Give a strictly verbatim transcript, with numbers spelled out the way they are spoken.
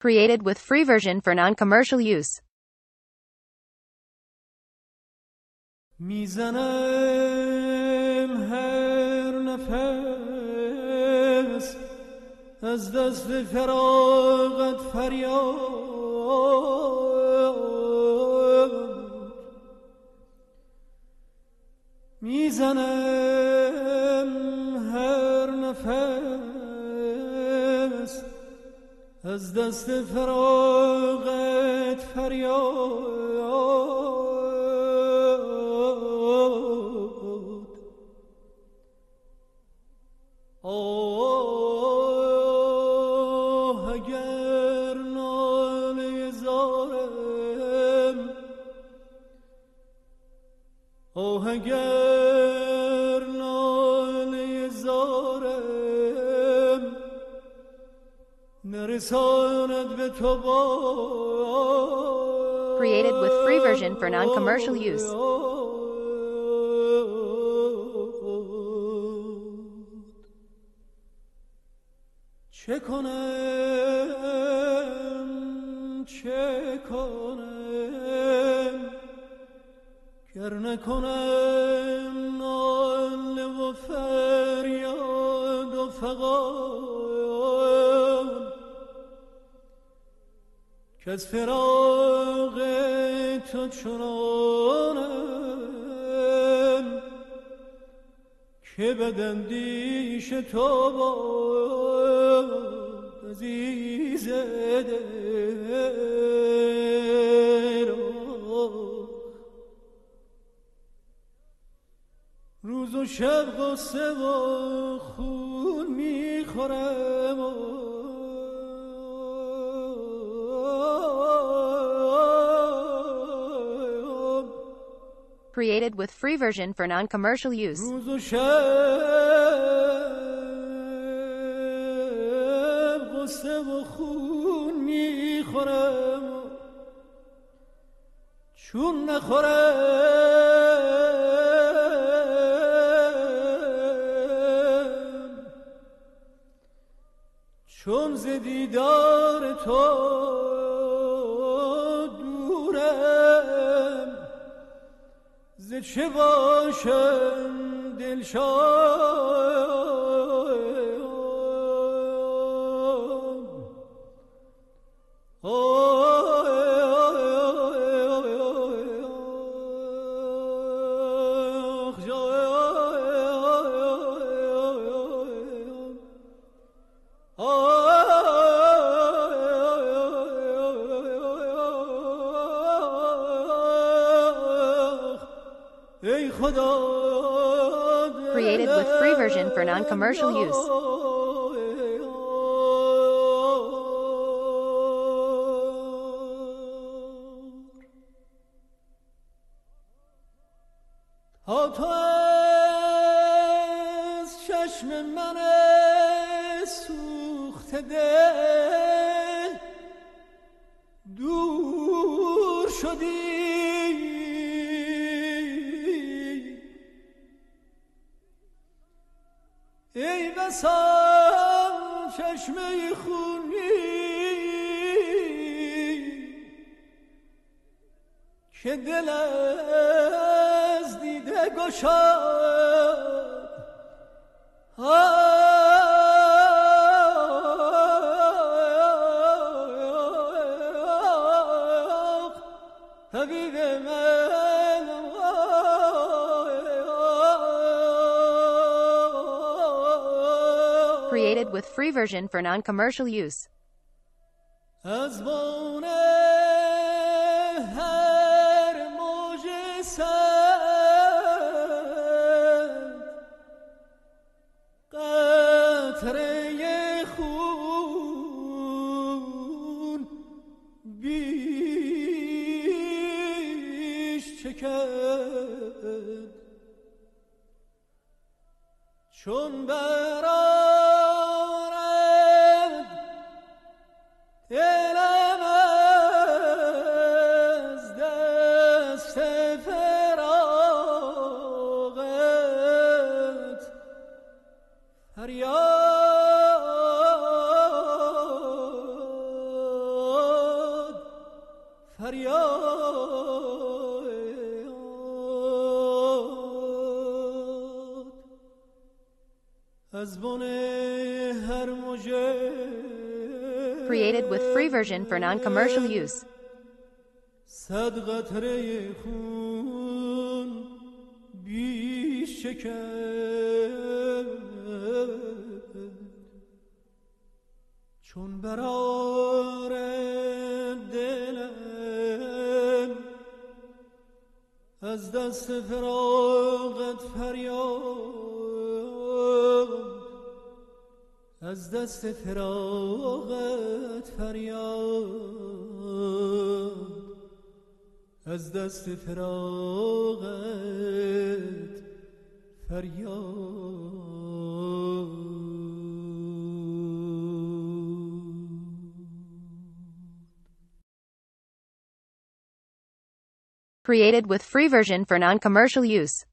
Created with free version for non-commercial use. میزنم هر نفس از دست فراغت فریاد، میزنم هر نفس از دست فراغت فریاد. آه اگر ناله زارم، آه اگر ناله زارم نرساند به تو باز. Created with free version for non-commercial use. چه کنم چه کنم گر نکنم ناله و فریاد و فغان، که از فراق تو چنانم که بداندیش تو باد عزیز دل. روز و شب غصه و خون میخورم، Created with free version for non-commercial use. روز و شب غصه و خون میخورم، چون نخورم چون ز دیدار تو دورم، ز چه باشم دلشاد. Created with free version for non-commercial use. ها تو از چشم من سوخته دل دور شدی، ای بسا چشمه خونی که دل از دیده گشاد. حبیب من Created with free version for non-commercial use. از بون هر موج سد قطره خون بیش چکد، چون برآرد دلم از دست فراغت فریاد. فریاد از بن هر مژه Created with free version for non-commercial use. صد قطره خون بی شکر چون برار دلم از دست فراغت فریاد از دست فراغت فریاد از دست فراغت فریاد. Created with free version for non-commercial use.